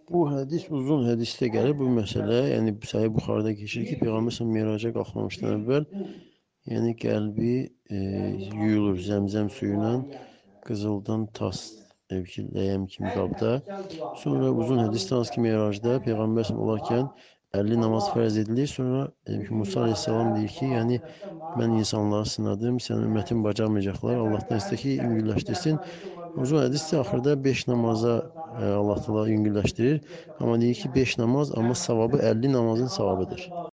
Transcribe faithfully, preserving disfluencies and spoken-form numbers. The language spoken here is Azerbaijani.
Bu hədis uzun hədisdə gəlir bu məsələ. Yəni Səhih Buxarıda keçir ki, Peyğəmbər s.ə.v miraca qalxmamışdan əvvəl, yəni qəlbi e, yuyulur zəmzəm suyu ilə, qızıldan tas e, ki, ləyəm kimi qabda. Sonra uzun hədisdə hansı ki, miracda Peyğəmbər s.ə.v olarkən əlli namaz fərz edilir. Sonra e, Musa Aleyhisselam deyir ki, yəni mən insanları sınadım, sən ümmətin bacarmayacaqlar. Allahdan istə ki, yüngülləşdirsin. Uzun hədisdə axırda beş namaza e, Allah Teala yüngülləşdirir. Amma deyir ki, beş namaz, amma savabı əlli namazın savabıdır.